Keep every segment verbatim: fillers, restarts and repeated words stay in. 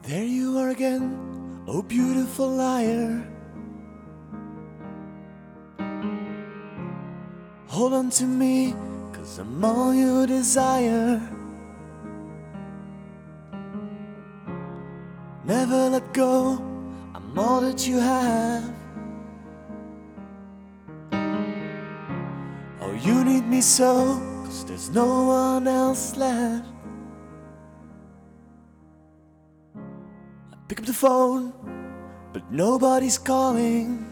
There you are again, oh beautiful liar. Hold on to me, cause I'm all you desire. Never let go, I'm all that you have. Oh, you need me so, cause there's no one else left. I pick up the phone, but nobody's calling.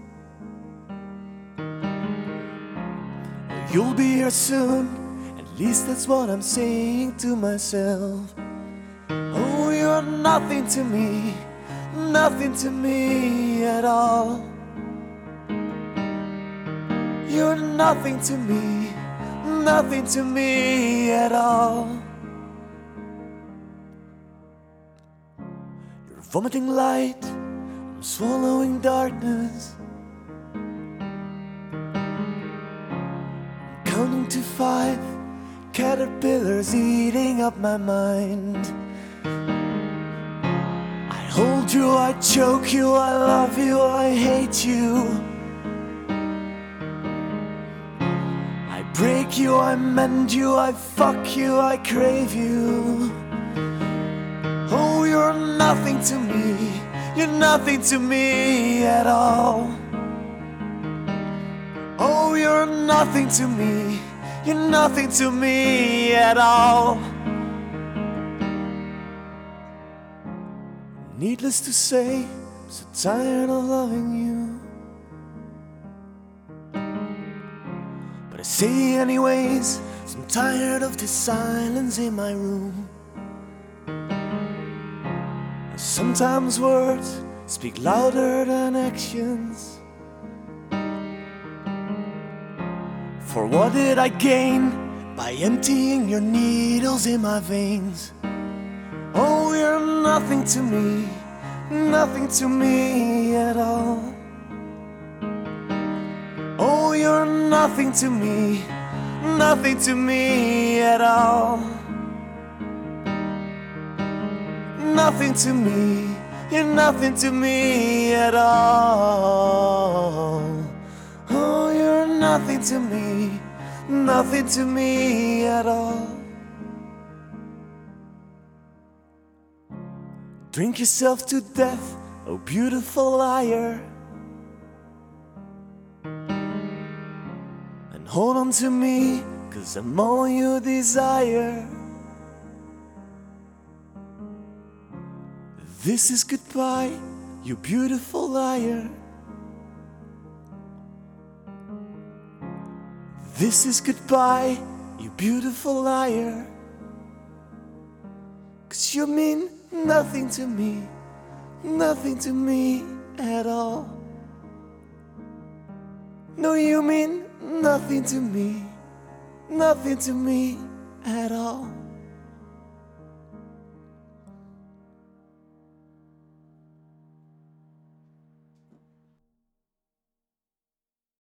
Oh, you'll be here soon, at least that's what I'm saying to myself. Oh, you're nothing to me, nothing to me at all. You're nothing to me, nothing to me at all. You're vomiting light, I'm swallowing darkness. I'm counting to five, caterpillars eating up my mind. I hold you, I choke you, I love you, I hate you. I break you, I mend you, I fuck you, I crave you. Oh, you're nothing to me, you're nothing to me at all. Oh, you're nothing to me, you're nothing to me at all. Needless to say, I'm so tired of loving you. But I say anyways, 'cause I'm tired of the silence in my room. And sometimes words speak louder than actions. For what did I gain by emptying your needles in my veins? Oh, you're nothing to me, nothing to me at all. Oh, you're nothing to me, nothing to me at all. Nothing to me, you're nothing to me at all. Oh, you're nothing to me, nothing to me at all. Drink yourself to death, oh beautiful liar. And hold on to me, cause I'm all you desire. This is goodbye, you beautiful liar. This is goodbye, you beautiful liar. Cause you mean nothing to me, nothing to me at all. No, you mean nothing to me, nothing to me at all.